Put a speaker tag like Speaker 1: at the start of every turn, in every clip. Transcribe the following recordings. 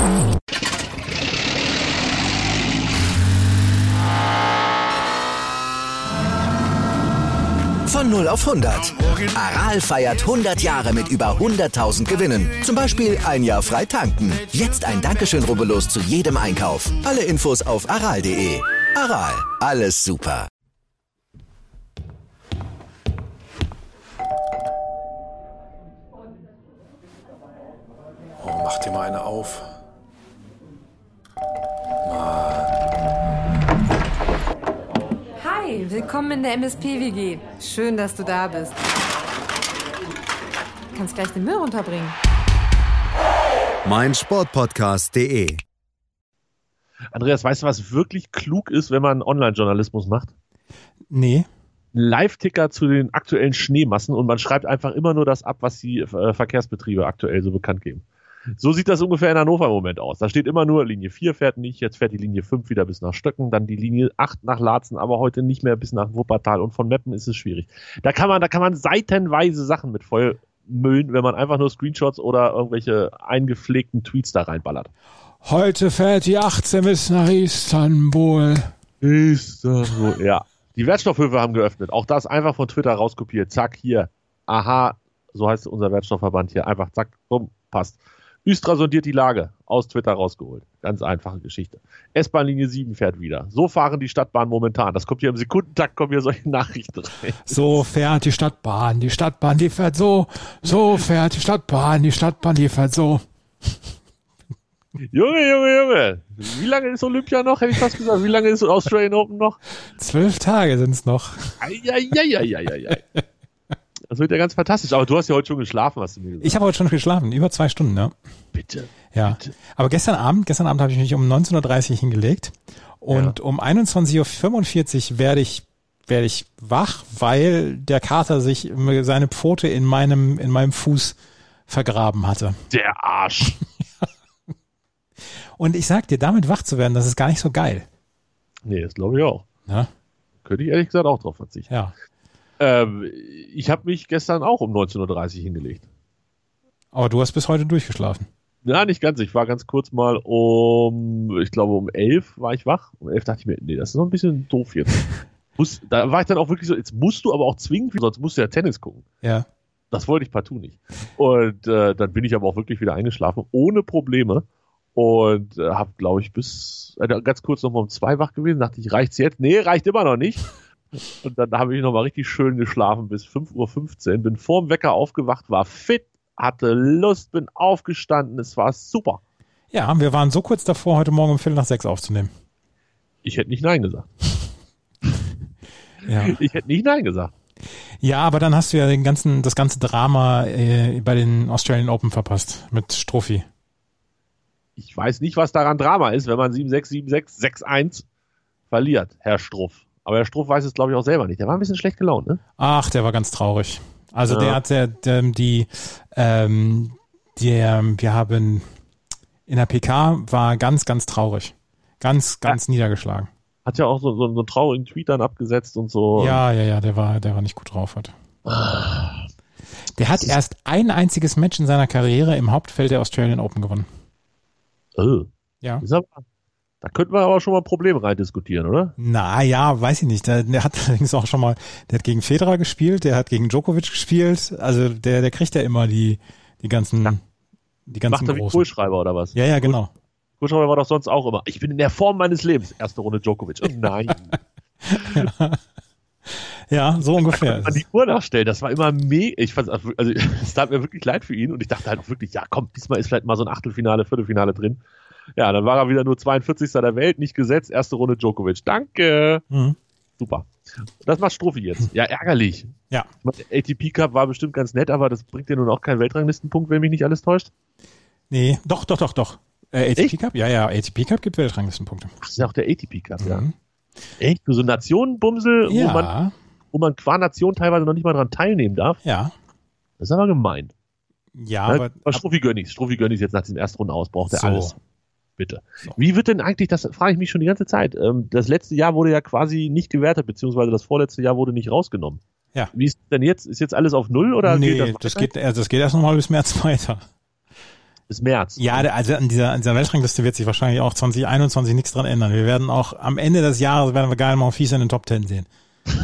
Speaker 1: Von 0 auf 100. Aral feiert 100 Jahre mit über 100.000 Gewinnen. Zum Beispiel ein Jahr frei tanken. Jetzt ein Dankeschön, rubbellos zu jedem Einkauf. Alle Infos auf aral.de. Aral, alles super.
Speaker 2: Oh, mach dir mal eine auf.
Speaker 3: Hi, willkommen in der MSP-WG. Schön, dass du da bist. Du kannst gleich den Müll runterbringen.
Speaker 4: meinsportpodcast.de.
Speaker 5: Andreas, weißt du, was wirklich klug ist, wenn man Online-Journalismus macht?
Speaker 6: Nee.
Speaker 5: Live-Ticker zu den aktuellen Schneemassen und man schreibt einfach immer nur das ab, was die Verkehrsbetriebe aktuell so bekannt geben. So sieht das ungefähr in Hannover im Moment aus. Da steht immer nur, Linie 4 fährt nicht, jetzt fährt die Linie 5 wieder bis nach Stöcken, dann die Linie 8 nach Laatzen, aber heute nicht mehr bis nach Wuppertal und von Meppen ist es schwierig. Da kann man seitenweise Sachen mit vollmüllen, wenn man einfach nur Screenshots oder irgendwelche eingepflegten Tweets da reinballert.
Speaker 6: Heute fährt die 18 bis nach Istanbul.
Speaker 5: Istanbul, ja. Die Wertstoffhöfe haben geöffnet. Auch das einfach von Twitter rauskopiert. Zack, hier. Aha, so heißt unser Wertstoffverband hier. Einfach zack, bumm, passt. Östra sondiert die Lage. Aus Twitter rausgeholt. Ganz einfache Geschichte. S-Bahn-Linie 7 fährt wieder. So fahren die Stadtbahnen momentan. Das kommt hier im Sekundentakt, kommen hier solche Nachrichten rein.
Speaker 6: So fährt die Stadtbahn, die fährt so. So fährt die Stadtbahn, die fährt so.
Speaker 5: Junge. Wie lange ist Olympia noch? Hätte ich fast gesagt. Wie lange ist Australian Open noch?
Speaker 6: 12 Tage sind's noch.
Speaker 5: Eieieiei. Das wird ja ganz fantastisch. Aber du hast ja heute schon geschlafen, hast du mir gesagt.
Speaker 6: Ich habe heute schon geschlafen, über 2 Stunden, ne?
Speaker 5: Bitte.
Speaker 6: Ja.
Speaker 5: Bitte.
Speaker 6: Aber gestern Abend habe ich mich um 19.30 Uhr hingelegt und um 21.45 Uhr werde ich wach, weil der Kater sich seine Pfote in meinem Fuß vergraben hatte.
Speaker 5: Der Arsch.
Speaker 6: Und ich sag dir, damit wach zu werden, das ist gar nicht so geil.
Speaker 5: Nee, das glaube ich auch.
Speaker 6: Ja?
Speaker 5: Könnte ich ehrlich gesagt auch drauf verzichten.
Speaker 6: Ja.
Speaker 5: Ich habe mich gestern auch um 19.30 Uhr hingelegt.
Speaker 6: Aber du hast bis heute durchgeschlafen.
Speaker 5: Ja, nicht ganz. Ich war ganz kurz mal um 11 war ich wach. Um 11 dachte ich mir, nee, das ist noch ein bisschen doof jetzt. Da war ich dann auch wirklich so, jetzt musst du aber auch zwingend, sonst musst du ja Tennis gucken.
Speaker 6: Ja.
Speaker 5: Das wollte ich partout nicht. Und dann bin ich aber auch wirklich wieder eingeschlafen, ohne Probleme. Und habe, glaube ich, bis ganz kurz noch mal um 2 wach gewesen. Dachte ich, reicht's jetzt? Nee, reicht immer noch nicht. Und dann habe ich noch mal richtig schön geschlafen bis 5:15 Uhr. Bin vorm Wecker aufgewacht, war fit, hatte Lust, bin aufgestanden. Es war super.
Speaker 6: Ja, wir waren so kurz davor, heute Morgen um 5:45 aufzunehmen.
Speaker 5: Ich hätte nicht Nein gesagt.
Speaker 6: Ja.
Speaker 5: Ich hätte nicht Nein gesagt.
Speaker 6: Ja, aber dann hast du ja das ganze Drama bei den Australian Open verpasst mit Strophi.
Speaker 5: Ich weiß nicht, was daran Drama ist, wenn man 7-6, 7-6, 6-1 verliert, Herr Struff. Aber Herr Struff weiß es, glaube ich, auch selber nicht. Der war ein bisschen schlecht gelaunt, ne?
Speaker 6: Ach, der war ganz traurig. Also wir haben in der PK war ganz, ganz traurig. Ganz niedergeschlagen.
Speaker 5: Hat ja auch so einen traurigen Tweet dann abgesetzt und so.
Speaker 6: Ja, der war nicht gut drauf heute. Der hat erst ein einziges Match in seiner Karriere im Hauptfeld der Australian Open gewonnen.
Speaker 5: Ja. Da könnten wir aber schon mal ein Problem reindiskutieren, oder?
Speaker 6: Ja, weiß ich nicht. Der hat allerdings auch schon mal, der hat gegen Federer gespielt, der hat gegen Djokovic gespielt. Also der kriegt ja immer die ganzen
Speaker 5: Macht er wie
Speaker 6: Großen.
Speaker 5: Kohlschreiber oder was?
Speaker 6: Ja, genau.
Speaker 5: Kohlschreiber war doch sonst auch immer. Ich bin in der Form meines Lebens. Erste Runde Djokovic. Oh nein.
Speaker 6: Ja, so ungefähr.
Speaker 5: Da kann man die Uhr nachstellen. Das war immer mega. Ich fand, also es tat mir wirklich leid für ihn und ich dachte halt auch wirklich, ja komm, diesmal ist vielleicht mal so ein Achtelfinale, Viertelfinale drin. Ja, dann war er wieder nur 42. der Welt, nicht gesetzt, erste Runde Djokovic. Danke. Mhm. Super. Das macht Strophi jetzt. Ja, ärgerlich.
Speaker 6: Ja.
Speaker 5: Der ATP Cup war bestimmt ganz nett, aber das bringt dir nun auch keinen Weltranglistenpunkt, wenn mich nicht alles täuscht.
Speaker 6: Nee, doch. ATP Cup? Ja, ATP Cup gibt Weltranglistenpunkte.
Speaker 5: Das ist ja auch der ATP Cup, ja. Echt? So Nationenbumsel,
Speaker 6: ja.
Speaker 5: wo man qua Nation teilweise noch nicht mal dran teilnehmen darf?
Speaker 6: Ja.
Speaker 5: Das ist aber gemein.
Speaker 6: Ja,
Speaker 5: aber Strophi gönn ich's jetzt nach diesem Erstrunden aus, braucht er
Speaker 6: so.
Speaker 5: alles. Bitte. So. Wie wird denn eigentlich, das frage ich mich schon die ganze Zeit, das letzte Jahr wurde ja quasi nicht gewertet, beziehungsweise das vorletzte Jahr wurde nicht rausgenommen.
Speaker 6: Ja.
Speaker 5: Wie ist denn jetzt? Ist jetzt alles auf Null oder
Speaker 6: nee,
Speaker 5: geht
Speaker 6: das geht erst nochmal bis März weiter.
Speaker 5: Bis März.
Speaker 6: Ja, also an dieser Weltrangliste wird sich wahrscheinlich auch 2021 nichts dran ändern. Wir werden auch am Ende des Jahres werden wir Gael Monfils in den Top 10 sehen.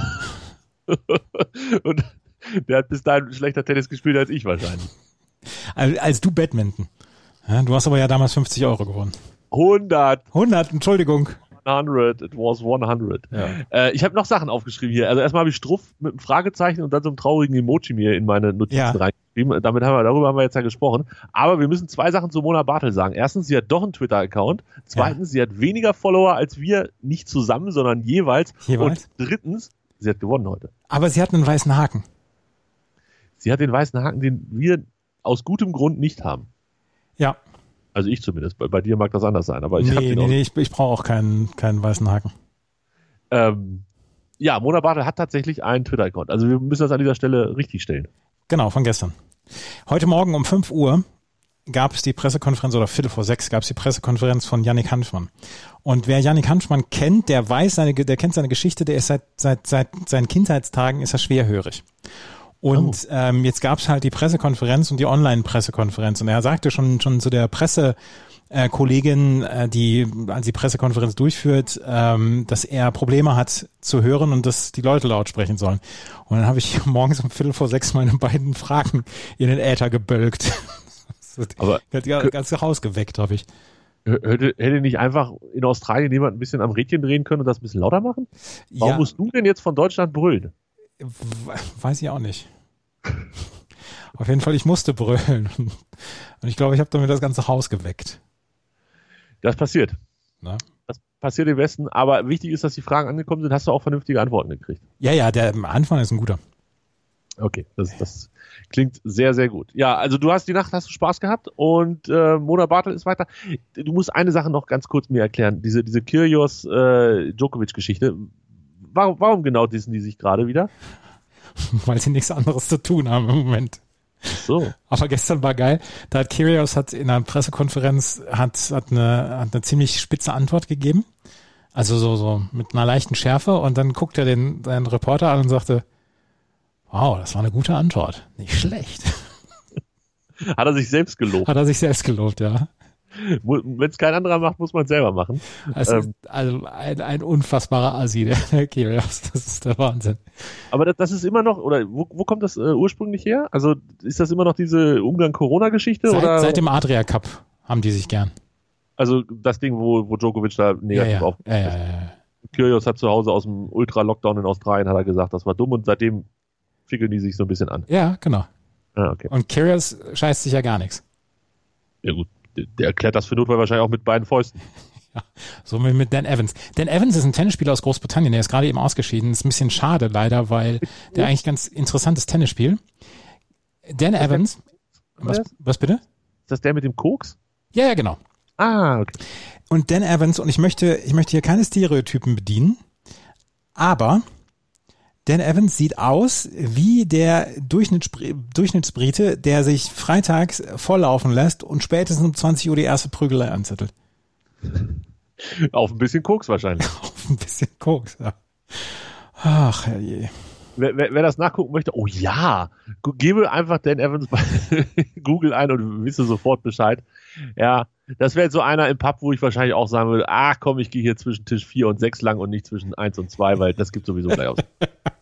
Speaker 5: Und der hat bis dahin schlechter Tennis gespielt als ich wahrscheinlich.
Speaker 6: Als du Badminton. Ja, du hast aber ja damals 50 € gewonnen.
Speaker 5: 100,
Speaker 6: Entschuldigung.
Speaker 5: 100, it was 100. Ja. Ich habe noch Sachen aufgeschrieben hier. Also erstmal habe ich Struff mit einem Fragezeichen und dann so einem traurigen Emoji mir in meine Notizen reingeschrieben. Darüber haben wir jetzt ja gesprochen. Aber wir müssen 2 Sachen zu Mona Bartel sagen. Erstens, sie hat doch einen Twitter-Account. Zweitens, sie hat weniger Follower als wir, nicht zusammen, sondern jeweils. Und drittens, sie hat gewonnen heute.
Speaker 6: Aber sie hat einen weißen Haken.
Speaker 5: Sie hat den weißen Haken, den wir aus gutem Grund nicht haben.
Speaker 6: Ja.
Speaker 5: Also ich zumindest. Bei dir mag das anders sein. Aber ich
Speaker 6: ich brauche auch keinen weißen Haken.
Speaker 5: Ja, Mona Bartel hat tatsächlich einen Twitter-Account. Also wir müssen das an dieser Stelle richtig stellen.
Speaker 6: Genau, von gestern. Heute Morgen um 5 Uhr gab es die Pressekonferenz, oder 5:45 gab es die Pressekonferenz von Yannick Hanfmann. Und wer Yannick Hanfmann kennt, der kennt seine Geschichte, der ist seit seinen Kindheitstagen ist er schwerhörig. Und jetzt gab es halt die Pressekonferenz und die Online-Pressekonferenz. Und er sagte schon zu der Pressekollegin, die Pressekonferenz durchführt, dass er Probleme hat zu hören und dass die Leute laut sprechen sollen. Und dann habe ich morgens um 5:45 meine beiden Fragen in den Äther gebölkt. Aber das ganze Haus geweckt habe ich.
Speaker 5: Hätte nicht einfach in Australien jemand ein bisschen am Rädchen drehen können und das ein bisschen lauter machen? Warum musst du denn jetzt von Deutschland brüllen?
Speaker 6: Weiß ich auch nicht. Auf jeden Fall, ich musste brüllen. Und ich glaube, ich habe damit das ganze Haus geweckt.
Speaker 5: Das passiert.
Speaker 6: Na?
Speaker 5: Das passiert im Westen, aber wichtig ist, dass die Fragen angekommen sind. Hast du auch vernünftige Antworten gekriegt?
Speaker 6: Ja, der Anfang ist ein guter.
Speaker 5: Okay, das klingt sehr, sehr gut. Ja, also die Nacht hast du Spaß gehabt und Mona Bartel ist weiter. Du musst eine Sache noch ganz kurz mir erklären. Diese Kyrgios-Djokovic-Geschichte. Warum genau dissen die sich gerade wieder?
Speaker 6: Weil sie nichts anderes zu tun haben im Moment.
Speaker 5: So.
Speaker 6: Aber gestern war geil. Da hat Kyrgios in einer Pressekonferenz eine ziemlich spitze Antwort gegeben. Also so mit einer leichten Schärfe. Und dann guckt er den Reporter an und sagte, wow, das war eine gute Antwort. Nicht schlecht.
Speaker 5: Hat er sich selbst gelobt?
Speaker 6: Hat er sich selbst gelobt, ja.
Speaker 5: Wenn es kein anderer macht, muss man es selber machen.
Speaker 6: Also ein unfassbarer Assi, der Kyrgios. Das ist der Wahnsinn.
Speaker 5: Aber das ist immer noch, oder wo kommt das ursprünglich her? Also ist das immer noch diese Umgang-Corona-Geschichte?
Speaker 6: Seit dem Adria Cup haben die sich gern.
Speaker 5: Also das Ding, wo Djokovic da negativ aufgeht. Ja. Kyrgios hat zu Hause aus dem Ultra-Lockdown in Australien, hat er gesagt, das war dumm und seitdem fickeln die sich so ein bisschen an.
Speaker 6: Ja, genau.
Speaker 5: Ah, okay.
Speaker 6: Und Kyrgios scheißt sich ja gar nichts.
Speaker 5: Ja gut. Der erklärt das für Notfall wahrscheinlich auch mit beiden Fäusten.
Speaker 6: Ja, so mit Dan Evans. Dan Evans ist ein Tennisspieler aus Großbritannien, der ist gerade eben ausgeschieden. Ist ein bisschen schade leider, weil der eigentlich ganz interessantes Tennis spielt. Dan Evans. Was bitte?
Speaker 5: Ist das der mit dem Koks?
Speaker 6: Ja, genau.
Speaker 5: Ah, okay.
Speaker 6: Und Dan Evans, und ich möchte hier keine Stereotypen bedienen, aber Dan Evans sieht aus wie der Durchschnittsbrite, der sich freitags volllaufen lässt und spätestens um 20 Uhr die erste Prügelei anzettelt.
Speaker 5: Auf ein bisschen Koks wahrscheinlich.
Speaker 6: Auf ein bisschen Koks, ja. Ach, herrje.
Speaker 5: Wer das nachgucken möchte, oh ja, gebe einfach Dan Evans bei Google ein und wisse sofort Bescheid. Ja, das wäre jetzt so einer im Pub, wo ich wahrscheinlich auch sagen würde, komm, ich gehe hier zwischen Tisch 4 und 6 lang und nicht zwischen 1 und 2, weil das gibt sowieso gleich aus.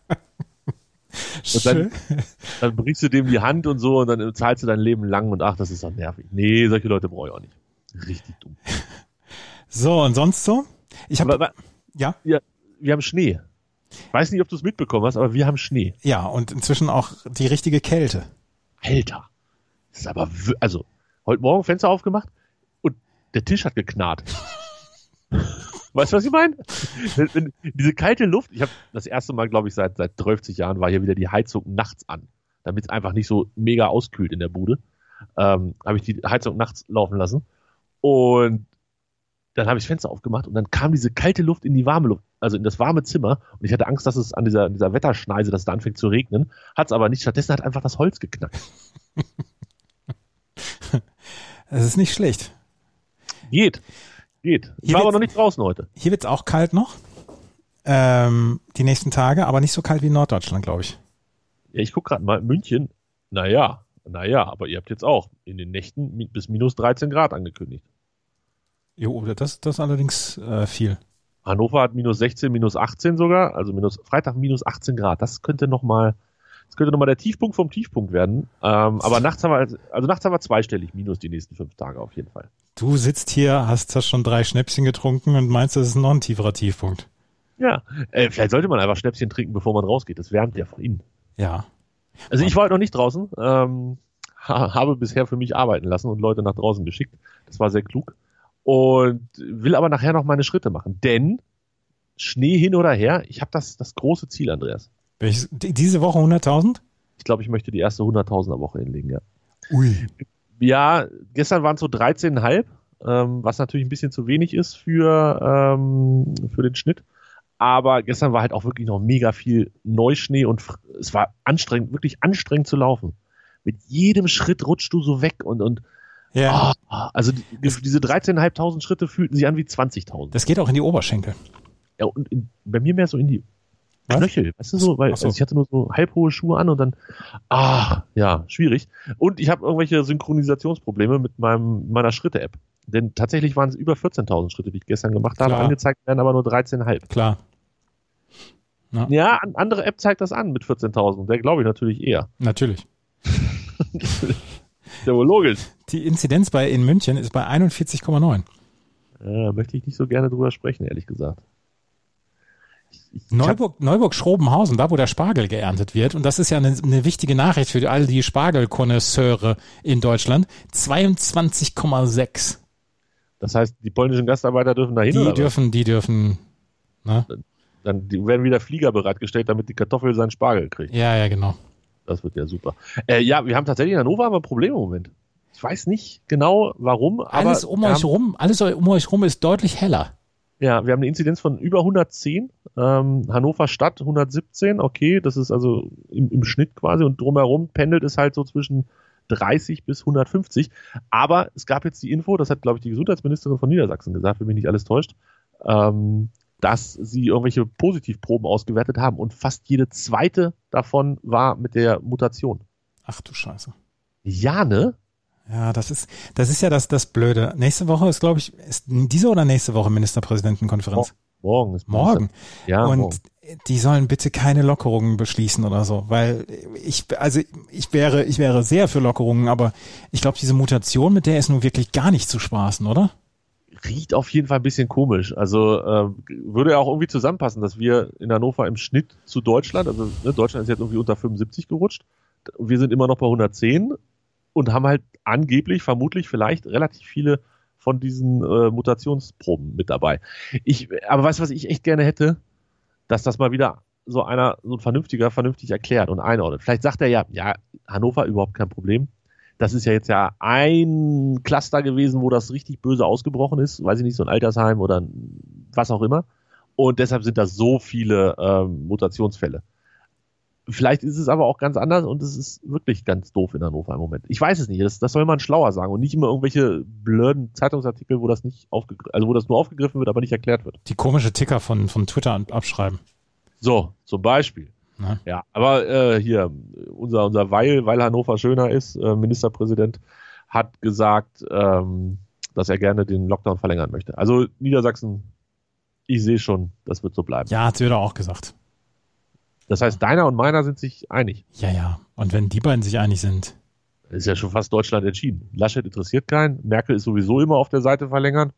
Speaker 5: Und dann brichst du dem die Hand und so und dann zahlst du dein Leben lang und das ist doch nervig. Nee, solche Leute brauche ich auch nicht. Richtig dumm.
Speaker 6: So, und sonst so?
Speaker 5: Ja, wir haben Schnee. Ich weiß nicht, ob du es mitbekommen hast, aber wir haben Schnee.
Speaker 6: Ja, und inzwischen auch die richtige Kälte.
Speaker 5: Alter. Das ist aber, also, heute Morgen Fenster aufgemacht und der Tisch hat geknarrt. Weißt du, was ich meine? Diese kalte Luft, ich habe das erste Mal, glaube ich, seit 30 Jahren war hier wieder die Heizung nachts an, damit es einfach nicht so mega auskühlt in der Bude. Habe ich die Heizung nachts laufen lassen und dann habe ich das Fenster aufgemacht und dann kam diese kalte Luft in die warme Luft, also in das warme Zimmer und ich hatte Angst, dass es an dieser Wetterschneise, dass es da anfängt zu regnen. Hat es aber nicht, stattdessen hat einfach das Holz geknackt.
Speaker 6: Das ist nicht schlecht.
Speaker 5: Geht. Ich war aber noch nicht draußen heute.
Speaker 6: Hier wird es auch kalt noch, die nächsten Tage, aber nicht so kalt wie in Norddeutschland, glaube ich.
Speaker 5: Ja, ich gucke gerade mal, München, naja, Naja, aber ihr habt jetzt auch in den Nächten bis minus 13 Grad angekündigt.
Speaker 6: Jo, das allerdings viel.
Speaker 5: Hannover hat minus 16, minus 18 sogar, also Freitag minus 18 Grad. Das könnte noch mal der Tiefpunkt vom Tiefpunkt werden. Aber nachts haben wir zweistellig minus die nächsten 5 Tage auf jeden Fall.
Speaker 6: Du sitzt hier, hast schon 3 Schnäpschen getrunken und meinst, das ist noch ein tieferer Tiefpunkt.
Speaker 5: Ja, vielleicht sollte man einfach Schnäpschen trinken, bevor man rausgeht. Das wärmt ja von innen.
Speaker 6: Ja.
Speaker 5: Also ich war heute noch nicht draußen, habe bisher für mich arbeiten lassen und Leute nach draußen geschickt. Das war sehr klug. Und will aber nachher noch meine Schritte machen. Denn Schnee hin oder her, ich habe das große Ziel, Andreas.
Speaker 6: Diese Woche 100.000?
Speaker 5: Ich glaube, ich möchte die erste 100.000er Woche hinlegen, ja.
Speaker 6: Ui.
Speaker 5: Ja, gestern waren es so 13,5, was natürlich ein bisschen zu wenig ist für den Schnitt. Aber gestern war halt auch wirklich noch mega viel Neuschnee und es war anstrengend, wirklich anstrengend zu laufen. Mit jedem Schritt rutschst du so weg und
Speaker 6: ja.
Speaker 5: Also diese 13.500 Schritte fühlten sich an wie 20.000.
Speaker 6: Das geht auch in die Oberschenkel.
Speaker 5: Ja, und bei mir mehr so in die Knöchel, weißt du so, weil
Speaker 6: so.
Speaker 5: Also ich hatte nur so halbhohe Schuhe an und dann, ja, schwierig. Und ich habe irgendwelche Synchronisationsprobleme mit meiner Schritte-App. Denn tatsächlich waren es über 14.000 Schritte, die ich gestern gemacht habe.
Speaker 6: Klar.
Speaker 5: Angezeigt werden aber nur 13,5.
Speaker 6: Klar.
Speaker 5: Ja, eine andere App zeigt das an mit 14.000. Der glaube ich natürlich eher.
Speaker 6: Natürlich.
Speaker 5: Ja, wohl logisch.
Speaker 6: Die Inzidenz in München ist bei 41,9.
Speaker 5: Möchte ich nicht so gerne drüber sprechen, ehrlich gesagt.
Speaker 6: Neuburg-Schrobenhausen, da wo der Spargel geerntet wird, und das ist ja eine wichtige Nachricht für all die Spargelkonnoisseure in Deutschland, 22,6.
Speaker 5: Das heißt, die polnischen Gastarbeiter dürfen da hin, oder was?
Speaker 6: Die dürfen, ne?
Speaker 5: Dann werden wieder Flieger bereitgestellt, damit die Kartoffel seinen Spargel kriegt.
Speaker 6: Ja, genau.
Speaker 5: Das wird ja super. Ja, wir haben tatsächlich in Hannover aber Probleme im Moment. Ich weiß nicht genau, warum, aber
Speaker 6: alles um euch rum ist deutlich heller.
Speaker 5: Ja, wir haben eine Inzidenz von über 110, Hannover Stadt 117, okay, das ist also im Schnitt quasi, und drumherum pendelt es halt so zwischen 30 bis 150, aber es gab jetzt die Info, das hat, glaube ich, die Gesundheitsministerin von Niedersachsen gesagt, wenn mich nicht alles täuscht, dass sie irgendwelche Positivproben ausgewertet haben und fast jede zweite davon war mit der Mutation.
Speaker 6: Ach du Scheiße.
Speaker 5: Ja, ne?
Speaker 6: Ja, das ist ja das Blöde. Nächste Woche ist, glaube ich, ist diese oder nächste Woche Ministerpräsidentenkonferenz?
Speaker 5: Morgen ist
Speaker 6: Morgen.
Speaker 5: Ja,
Speaker 6: und
Speaker 5: morgen.
Speaker 6: Die sollen bitte keine Lockerungen beschließen oder so, weil ich wäre sehr für Lockerungen, aber ich glaube, diese Mutation, mit der ist nun wirklich gar nicht zu spaßen, oder?
Speaker 5: Riecht auf jeden Fall ein bisschen komisch. Also würde ja auch irgendwie zusammenpassen, dass wir in Hannover im Schnitt zu Deutschland, also Deutschland ist jetzt irgendwie unter 75 gerutscht, wir sind immer noch bei 110 und haben halt angeblich, vermutlich, vielleicht relativ viele von diesen Mutationsproben mit dabei. Aber weißt du, was ich echt gerne hätte? Dass das mal wieder so ein Vernünftiger vernünftig erklärt und einordnet. Vielleicht sagt er ja, Hannover überhaupt kein Problem. Das ist ja jetzt ja ein Cluster gewesen, wo das richtig böse ausgebrochen ist. Weiß ich nicht, so ein Altersheim oder was auch immer. Und deshalb sind das so viele Mutationsfälle. Vielleicht ist es aber auch ganz anders und es ist wirklich ganz doof in Hannover im Moment. Ich weiß es nicht. Das soll man schlauer sagen und nicht immer irgendwelche blöden Zeitungsartikel, wo das nicht wo das nur aufgegriffen wird, aber nicht erklärt wird.
Speaker 6: Die komische Ticker von Twitter abschreiben.
Speaker 5: So, zum Beispiel.
Speaker 6: Na?
Speaker 5: Ja, aber hier, unser weil Hannover schöner ist, Ministerpräsident hat gesagt, dass er gerne den Lockdown verlängern möchte. Also Niedersachsen, ich sehe schon, das wird so bleiben.
Speaker 6: Ja, hat Söder auch gesagt.
Speaker 5: Das heißt, deiner und meiner sind sich einig.
Speaker 6: Ja. Und wenn die beiden sich einig sind.
Speaker 5: Ist ja schon fast Deutschland entschieden. Laschet interessiert keinen. Merkel ist sowieso immer auf der Seite verlängern.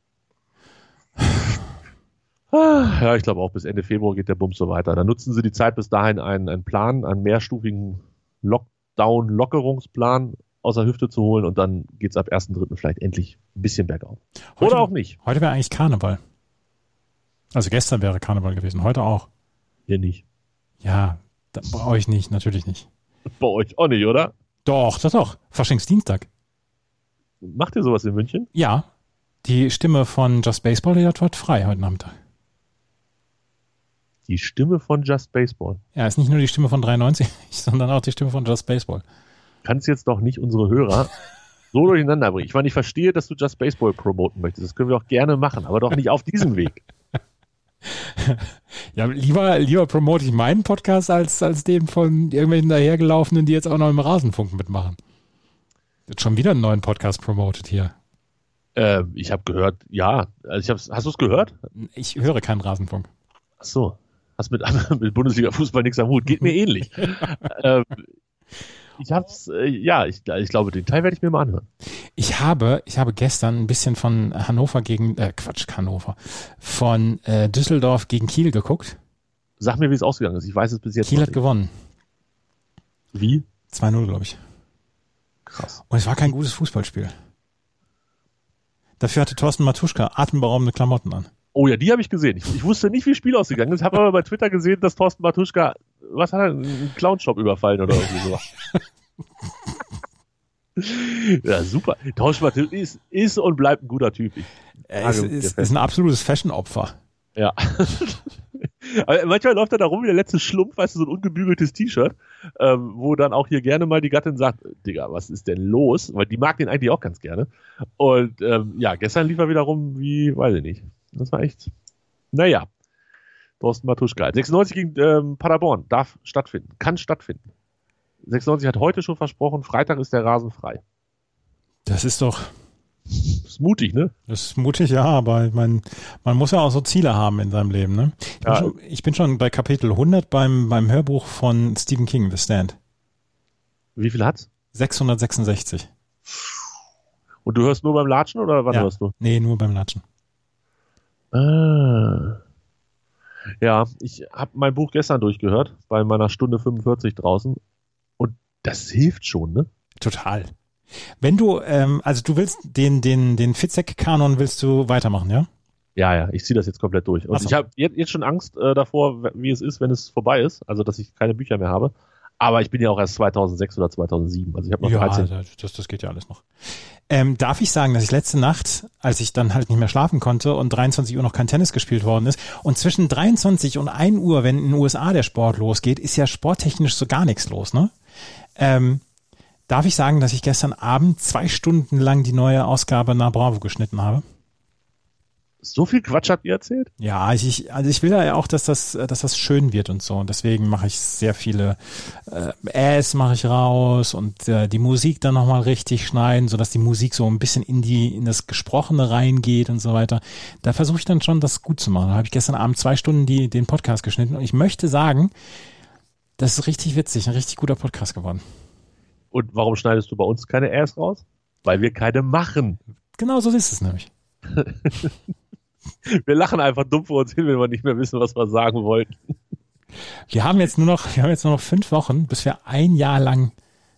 Speaker 5: Ja, ich glaube auch bis Ende Februar geht der Bums so weiter. Dann nutzen sie die Zeit bis dahin, einen Plan, einen mehrstufigen Lockdown-Lockerungsplan aus der Hüfte zu holen und dann geht's ab 1.3. vielleicht endlich ein bisschen bergauf. Oder auch nicht.
Speaker 6: Heute wäre eigentlich Karneval. Also gestern wäre Karneval gewesen, heute auch.
Speaker 5: Hier nicht.
Speaker 6: Ja, bei euch nicht, natürlich nicht.
Speaker 5: Bei euch auch nicht, oder?
Speaker 6: Doch. Faschingsdienstag.
Speaker 5: Macht ihr sowas in München?
Speaker 6: Ja. Die Stimme von Just Baseball, die hat frei heute Nachmittag.
Speaker 5: Die Stimme von Just Baseball?
Speaker 6: Ja, ist nicht nur die Stimme von 93, sondern auch die Stimme von Just Baseball.
Speaker 5: Kannst jetzt doch nicht unsere Hörer so durcheinander bringen. Ich meine, ich verstehe, dass du Just Baseball promoten möchtest. Das können wir auch gerne machen, aber doch nicht auf diesem Weg.
Speaker 6: Ja, lieber promote ich meinen Podcast als den von irgendwelchen dahergelaufenen, die jetzt auch noch im Rasenfunk mitmachen. Jetzt schon wieder einen neuen Podcast promotet hier.
Speaker 5: Ich habe gehört, ja. Also hast du es gehört?
Speaker 6: Ich höre keinen Rasenfunk.
Speaker 5: Ach so. Hast mit Bundesliga-Fußball nichts am Hut. Geht mir ähnlich. Ich glaube, den Teil werde ich mir mal anhören.
Speaker 6: Ich habe gestern ein bisschen von von Düsseldorf gegen Kiel geguckt.
Speaker 5: Sag mir, wie es ausgegangen ist. Ich weiß es bis jetzt
Speaker 6: Kiel hat gewonnen.
Speaker 5: Wie?
Speaker 6: 2-0, glaube ich.
Speaker 5: Krass.
Speaker 6: Und es war kein gutes Fußballspiel. Dafür hatte Thorsten Matuschka atemberaubende Klamotten an.
Speaker 5: Oh ja, die habe ich gesehen. Ich wusste nicht, wie das Spiel ausgegangen ist. Habe aber bei Twitter gesehen, dass Thorsten Matuschka, was hat er, einen Clown-Shop überfallen oder irgendwie so. Ja, super. Thorsten Matuschka ist und bleibt ein guter Typ.
Speaker 6: Ist ein absolutes Fashion-Opfer.
Speaker 5: Ja. Aber manchmal läuft er da rum wie der letzte Schlumpf, weißt du, so ein ungebügeltes T-Shirt, wo dann auch hier gerne mal die Gattin sagt, Digga, was ist denn los? Weil die mag den eigentlich auch ganz gerne. Und gestern lief er wieder rum wie, weiß ich nicht. Das war echt, naja. Thorsten Matuschka. 96 gegen Paderborn darf stattfinden, kann stattfinden. 96 hat heute schon versprochen, Freitag ist der Rasen frei.
Speaker 6: Das ist doch...
Speaker 5: Das ist mutig, ne?
Speaker 6: Das ist mutig, ja, aber man muss ja auch so Ziele haben in seinem Leben, ne? Ich bin schon bei Kapitel 100 beim Hörbuch von Stephen King, The Stand.
Speaker 5: Wie viel hat's?
Speaker 6: 666.
Speaker 5: Und du hörst nur beim Latschen oder was hörst du?
Speaker 6: Nee, nur beim Latschen.
Speaker 5: Ja, ich habe mein Buch gestern durchgehört, bei meiner Stunde 45 draußen. Und das hilft schon, ne?
Speaker 6: Total. Wenn du, also du willst den Fitzek-Kanon willst du weitermachen, ja?
Speaker 5: Ja, ich ziehe das jetzt komplett durch. Und ich habe jetzt schon Angst davor, wie es ist, wenn es vorbei ist. Also, dass ich keine Bücher mehr habe. Aber ich bin ja auch erst 2006 oder 2007. Also ich habe noch 13.
Speaker 6: Ja, das geht ja alles noch. Darf ich sagen, dass ich letzte Nacht, als ich dann halt nicht mehr schlafen konnte und 23 Uhr noch kein Tennis gespielt worden ist und zwischen 23 und 1 Uhr, wenn in den USA der Sport losgeht, ist ja sporttechnisch so gar nichts los, ne? Darf ich sagen, dass ich gestern Abend 2 Stunden lang die neue Ausgabe nach Bravo geschnitten habe?
Speaker 5: So viel Quatsch habt ihr erzählt?
Speaker 6: Ja, ich will ja auch, dass das schön wird und so. Und deswegen mache ich sehr viele mache ich raus und die Musik dann nochmal richtig schneiden, sodass die Musik so ein bisschen in das Gesprochene reingeht und so weiter. Da versuche ich dann schon, das gut zu machen. Da habe ich gestern Abend 2 Stunden den Podcast geschnitten und ich möchte sagen, das ist richtig witzig, ein richtig guter Podcast geworden.
Speaker 5: Und warum schneidest du bei uns keine Äs raus? Weil wir keine machen.
Speaker 6: Genau so ist es nämlich.
Speaker 5: Wir lachen einfach dumm vor uns hin, wenn wir nicht mehr wissen, was wir sagen wollten.
Speaker 6: Wir haben jetzt nur noch 5 Wochen, bis wir 1 Jahr lang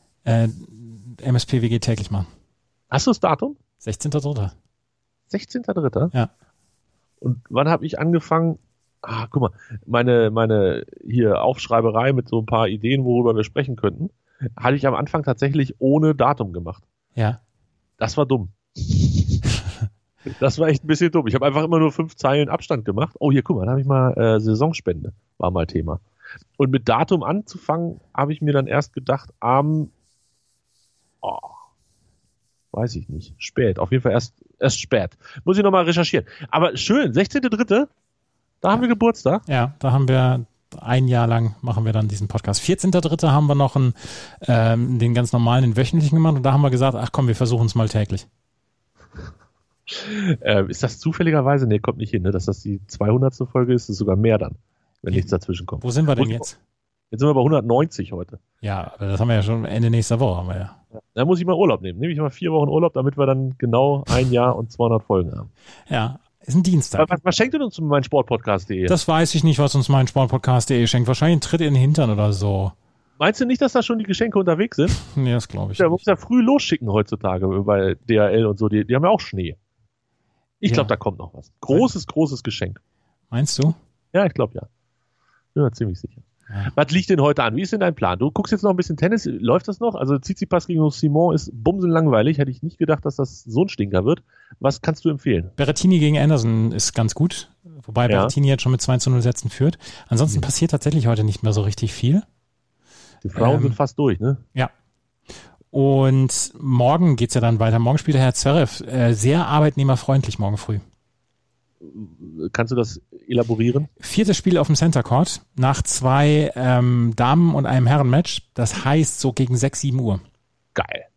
Speaker 6: MSPWG täglich machen.
Speaker 5: Hast du das Datum?
Speaker 6: 16.3.
Speaker 5: 16.3.?
Speaker 6: Ja.
Speaker 5: Und wann habe ich angefangen? Guck mal, meine hier Aufschreiberei mit so ein paar Ideen, worüber wir sprechen könnten, hatte ich am Anfang tatsächlich ohne Datum gemacht.
Speaker 6: Ja.
Speaker 5: Das war dumm. Das war echt ein bisschen dumm. Ich habe einfach immer nur 5 Zeilen Abstand gemacht. Oh, hier, guck mal, da habe ich mal Saisonspende, war mal Thema. Und mit Datum anzufangen, habe ich mir dann erst gedacht, weiß ich nicht, spät. Auf jeden Fall erst spät. Muss ich nochmal recherchieren. Aber schön, 16.3., da haben wir Geburtstag.
Speaker 6: Ja, da haben wir 1 Jahr lang machen wir dann diesen Podcast. 14.3. haben wir noch den ganz normalen, den wöchentlichen gemacht und da haben wir gesagt, ach komm, wir versuchen es mal täglich.
Speaker 5: Ist das zufälligerweise? Nee, kommt nicht hin, ne? Dass das die 200. Folge ist, ist sogar mehr dann, wenn nichts dazwischen kommt.
Speaker 6: Wo sind wir denn jetzt?
Speaker 5: Jetzt sind wir bei 190 heute.
Speaker 6: Ja, aber das haben wir ja schon Ende nächster Woche. Haben wir ja.
Speaker 5: Da muss ich mal Urlaub nehmen. Nehme ich mal 4 Wochen Urlaub, damit wir dann genau 1 Jahr und 200 Folgen haben.
Speaker 6: Ja, ist ein Dienstag.
Speaker 5: Was schenkt ihr uns zu meinem Sportpodcast.de?
Speaker 6: Das weiß ich nicht, was uns mein Sportpodcast.de schenkt. Wahrscheinlich ein Tritt in den Hintern oder so.
Speaker 5: Meinst du nicht, dass da schon die Geschenke unterwegs sind?
Speaker 6: Nee, das glaube ich
Speaker 5: nicht. Man muss ja früh losschicken heutzutage bei DHL und so. Die haben ja auch Schnee. Ich glaube, da kommt noch was. Großes Geschenk.
Speaker 6: Meinst du?
Speaker 5: Ja, ich glaube ja. Bin mir ziemlich sicher. Ja. Was liegt denn heute an? Wie ist denn dein Plan? Du guckst jetzt noch ein bisschen Tennis. Läuft das noch? Also Tsitsipas gegen Simon ist bumsenlangweilig. Hätte ich nicht gedacht, dass das so ein Stinker wird. Was kannst du empfehlen?
Speaker 6: Berrettini gegen Anderson ist ganz gut. Wobei Berrettini jetzt schon mit 2-0 Sätzen führt. Ansonsten passiert tatsächlich heute nicht mehr so richtig viel.
Speaker 5: Die Frauen sind fast durch, ne?
Speaker 6: Ja. Und morgen geht's ja dann weiter. Morgen spielt der Herr Zverev sehr arbeitnehmerfreundlich morgen früh.
Speaker 5: Kannst du das elaborieren?
Speaker 6: 4. Spiel auf dem Center Court nach 2 Damen- und einem Herrenmatch. Das heißt so gegen 6, 7 Uhr.
Speaker 5: Geil.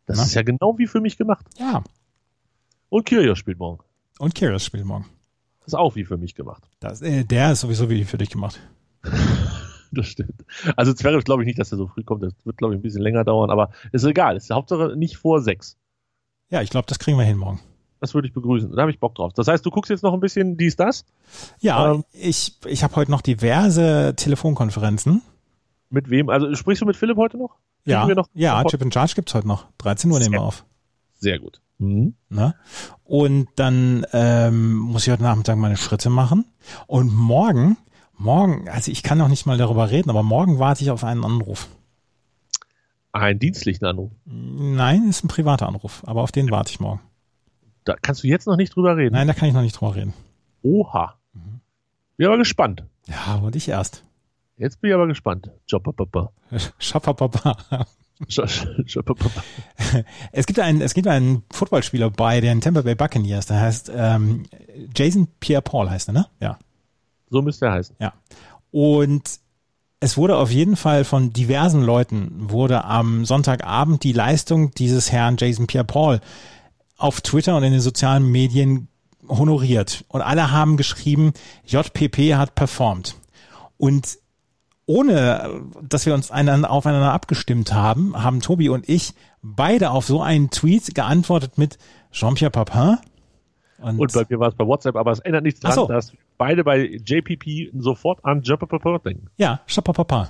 Speaker 5: Das ist ja genau wie für mich gemacht.
Speaker 6: Ja.
Speaker 5: Und Kyrgios spielt morgen.
Speaker 6: Und Kyrgios spielt morgen.
Speaker 5: Das ist auch wie für mich gemacht.
Speaker 6: Der ist sowieso wie für dich gemacht.
Speaker 5: Das stimmt. Also Zverev glaube ich nicht, dass er so früh kommt. Das wird, glaube ich, ein bisschen länger dauern, aber ist egal. Ist Hauptsache nicht vor 6.
Speaker 6: Ja, ich glaube, das kriegen wir hin morgen.
Speaker 5: Das würde ich begrüßen. Da habe ich Bock drauf. Das heißt, du guckst jetzt noch ein bisschen dies, das?
Speaker 6: Ja, ich habe heute noch diverse Telefonkonferenzen.
Speaker 5: Mit wem? Also sprichst du mit Philipp heute noch?
Speaker 6: Ja, Chip and Charge gibt's heute noch. 13 Uhr nehmen wir auf.
Speaker 5: Sehr gut. Mhm.
Speaker 6: Na? Und dann muss ich heute Nachmittag meine Schritte machen. Und morgen, also ich kann noch nicht mal darüber reden, aber morgen warte ich auf einen Anruf.
Speaker 5: Einen dienstlichen Anruf?
Speaker 6: Nein, ist ein privater Anruf, aber auf den warte ich morgen.
Speaker 5: Da kannst du jetzt noch nicht drüber reden?
Speaker 6: Nein, da kann ich noch nicht drüber reden.
Speaker 5: Oha. Bin aber gespannt.
Speaker 6: Ja, und ich erst.
Speaker 5: Jetzt bin ich aber gespannt. Schapapapa.
Speaker 6: Es gibt einen Footballspieler bei den Tampa Bay Buccaneers, der heißt Jason Pierre-Paul heißt er, ne? Ja.
Speaker 5: So müsste er heißen.
Speaker 6: Ja. Und es wurde auf jeden Fall von diversen Leuten am Sonntagabend die Leistung dieses Herrn Jason Pierre-Paul auf Twitter und in den sozialen Medien honoriert. Und alle haben geschrieben, JPP hat performt. Und ohne, dass wir uns aufeinander abgestimmt haben, haben Tobi und ich beide auf so einen Tweet geantwortet mit Jean-Pierre Papin.
Speaker 5: Und bei mir war es bei WhatsApp, aber es ändert nichts dran, dass beide bei JPP sofort an Jean-Pierre denken.
Speaker 6: Ja, Jean-Pierre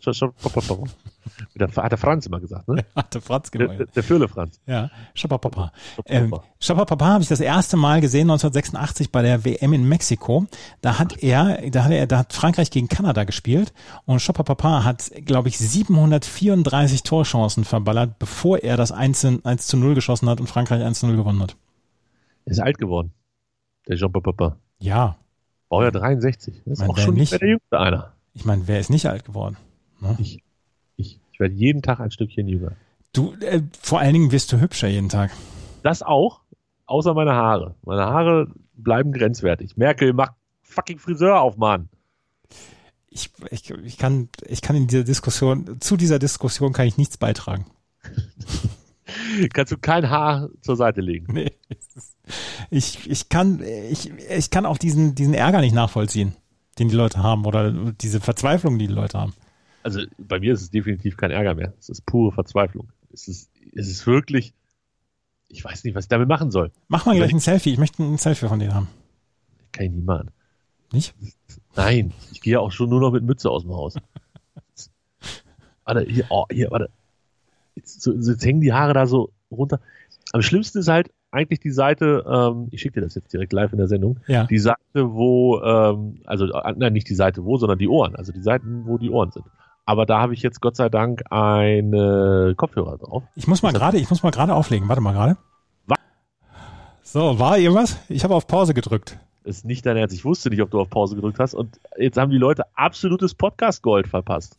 Speaker 5: Hat der Franz immer gesagt, ne?
Speaker 6: Hat der Franz gemeint.
Speaker 5: Der Fülle Franz.
Speaker 6: Ja, Jean-Pierre Papin habe ich das erste Mal gesehen 1986 bei der WM in Mexiko. Da hat Frankreich gegen Kanada gespielt und Jean-Pierre Papin hat, glaube ich, 734 Torchancen verballert, bevor er das 1:0 geschossen hat und Frankreich 1:0 gewonnen hat.
Speaker 5: Er ist alt geworden, der Jean-Pierre Papin.
Speaker 6: Ja.
Speaker 5: Baujahr 63. Das ist auch schon nicht mehr der Jüngste einer.
Speaker 6: Ich meine, wer ist nicht alt geworden? Ne?
Speaker 5: Ich werde jeden Tag ein Stückchen jünger.
Speaker 6: Du, vor allen Dingen wirst du hübscher jeden Tag.
Speaker 5: Das auch, außer meine Haare. Meine Haare bleiben grenzwertig. Merkel, mach fucking Friseur auf, Mann.
Speaker 6: Ich kann in dieser Diskussion, zu dieser Diskussion kann ich nichts beitragen.
Speaker 5: Kannst du kein Haar zur Seite legen?
Speaker 6: Nee. Ich kann auch diesen Ärger nicht nachvollziehen, den die Leute haben, oder diese Verzweiflung, die Leute haben.
Speaker 5: Also bei mir ist es definitiv kein Ärger mehr. Es ist pure Verzweiflung. Es ist wirklich, ich weiß nicht, was ich damit machen soll.
Speaker 6: Mach mal gleich ein Selfie. Ich möchte ein Selfie von denen haben.
Speaker 5: Kann ich nie machen.
Speaker 6: Nicht?
Speaker 5: Nein, ich gehe ja auch schon nur noch mit Mütze aus dem Haus. Warte, warte. Jetzt hängen die Haare da so runter. Am schlimmsten ist halt eigentlich die Seite, ich schicke dir das jetzt direkt live in der Sendung,
Speaker 6: ja.
Speaker 5: Die Seite, wo, nicht die Seite wo, sondern die Ohren, also die Seiten, wo die Ohren sind. Aber da habe ich jetzt Gott sei Dank eine Kopfhörer drauf.
Speaker 6: Ich muss mal gerade auflegen. Warte mal gerade. So, war irgendwas? Ich habe auf Pause gedrückt.
Speaker 5: Das ist nicht dein Ernst. Ich wusste nicht, ob du auf Pause gedrückt hast. Und jetzt haben die Leute absolutes Podcast-Gold verpasst.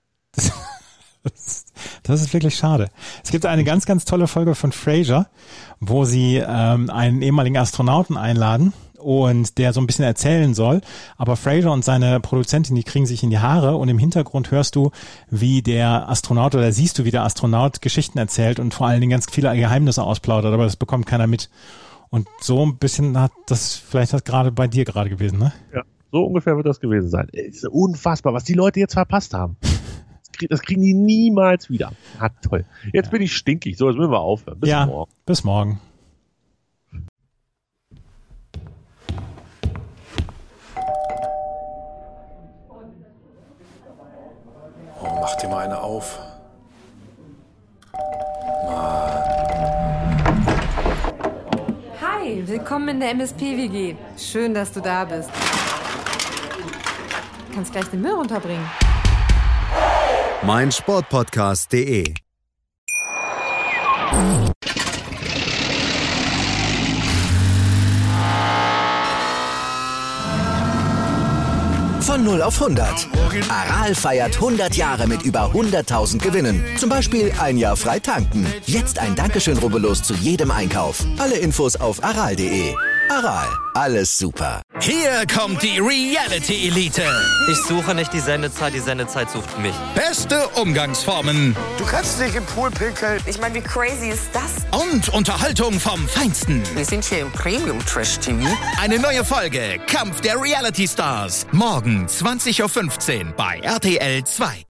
Speaker 6: Das ist wirklich schade. Es gibt eine ganz, ganz tolle Folge von Frasier, wo sie einen ehemaligen Astronauten einladen und der so ein bisschen erzählen soll. Aber Frasier und seine Produzentin, die kriegen sich in die Haare und im Hintergrund hörst du, wie der Astronaut oder siehst du, wie der Astronaut Geschichten erzählt und vor allen Dingen ganz viele Geheimnisse ausplaudert, aber das bekommt keiner mit. Und so ein bisschen hat das vielleicht gerade bei dir gerade gewesen, ne? Ja,
Speaker 5: so ungefähr wird das gewesen sein. Es ist unfassbar, was die Leute jetzt verpasst haben. Das kriegen die niemals wieder. Ah, toll. Jetzt bin ich stinkig. So, jetzt müssen wir aufhören. Bis morgen.
Speaker 6: Bis morgen.
Speaker 2: Oh, mach dir mal eine auf. Mann.
Speaker 3: Hi, willkommen in der MSP-WG. Schön, dass du da bist. Du kannst gleich den Müll runterbringen.
Speaker 4: meinsportpodcast.de
Speaker 1: Von 0 auf 100. Aral feiert 100 Jahre mit über 100.000 Gewinnen. Zum Beispiel ein Jahr frei tanken. Jetzt ein Dankeschön, rubbellos zu jedem Einkauf. Alle Infos auf aral.de. Aral, alles super.
Speaker 7: Hier kommt die Reality Elite.
Speaker 8: Ich suche nicht die Sendezeit sucht mich.
Speaker 7: Beste Umgangsformen.
Speaker 9: Du kannst nicht im Pool pinkeln.
Speaker 10: Ich meine, wie crazy ist das?
Speaker 7: Und Unterhaltung vom Feinsten.
Speaker 10: Wir sind hier im Premium-Trash-TV.
Speaker 7: Eine neue Folge Kampf der Reality Stars. Morgen 20:15 Uhr bei RTL 2.